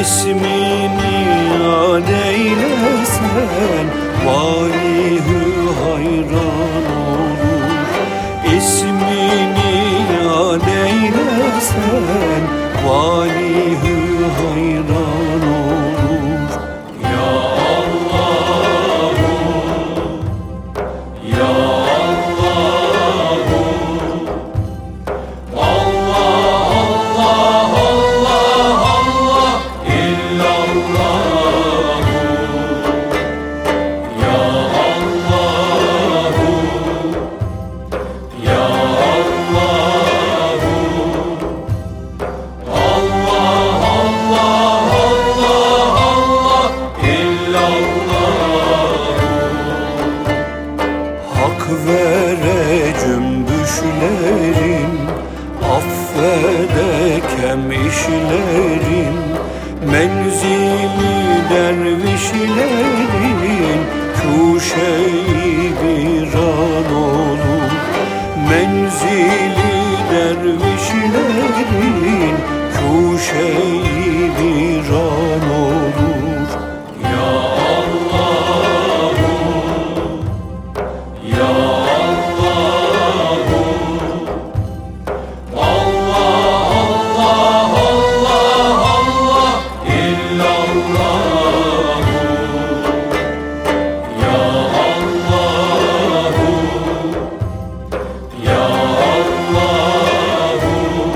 İsmini yad eylesen valihü hayran olur. İsmini yad eylesen valihü hayran olur. Ya Allahu, Ya Allahu, Allah Allah Allah Allah illallah. Ya Allahu, Ya Allahu, Allah Allah Allah Allah illallah. Hak vere cümbüşlerin, affede kem işlerin, menzili dervişlerin kuşe-i viran olur. Menzili dervişlerin kuşe-i viran olur. Ya Allahu, Ya Allahu, Allah Allah Allah Allah illallah. Ya Allahu, Ya Allahu,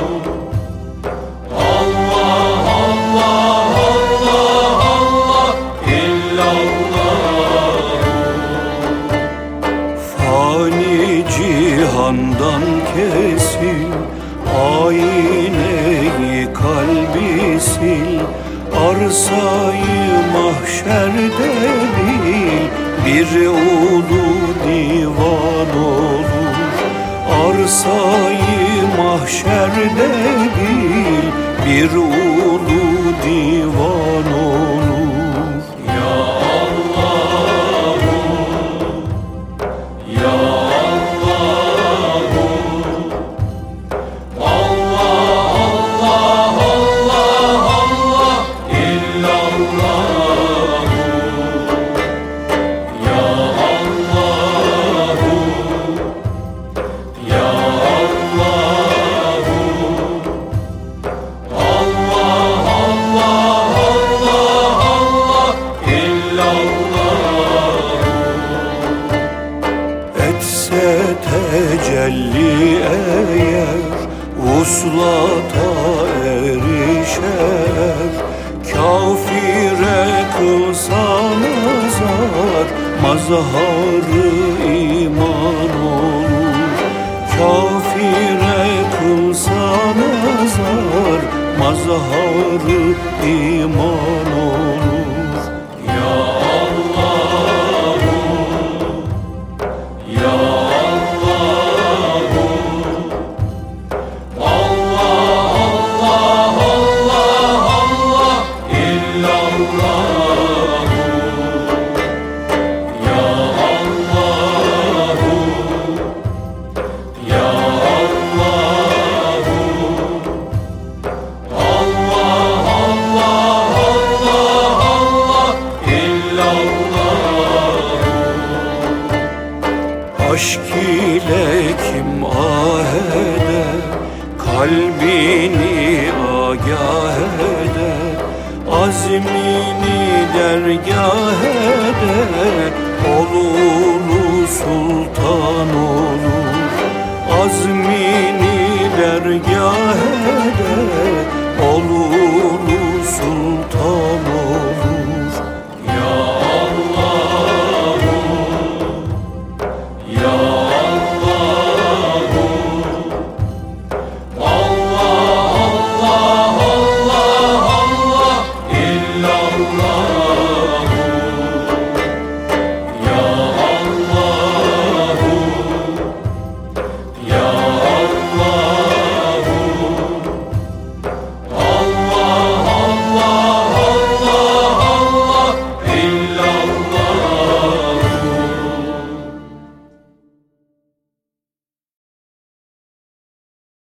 Allah Allah Allah Allah illallah. Fani cihandan kesil, ayneyi kalbi sil, arsayı mahşerde bil, bir ulu divan olur. Arsayı mahşerde bil, bir ulu divan olur. Ya Allahu, Ya Allahu, Allah Allah Allah Allah illallah. Ya Allahu, Ya Allahu, Allah Allah Allah Allah illallah. Etse tecelli eğer, vuslata erişer, kafire kılsa nazar, mazharı iman olur. Kafire kılsa nazar, mazharı iman olur. Ya Allahu, Ya Allahu, Allah Allah Allah Allah illallah. Ya Allahu, Ya Allahu, Allah Allah Allah Allah illallah. Aşk ile kim ah eder, kalbini agah eder, azmini dergah eder, olulu sultan olur. Azmini dergah eder,